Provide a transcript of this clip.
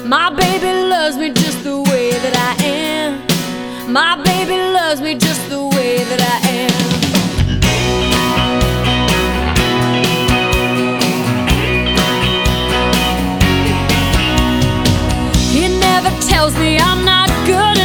My baby loves me just the way that I am. My baby loves me just the way that I am. He never tells me I'm not good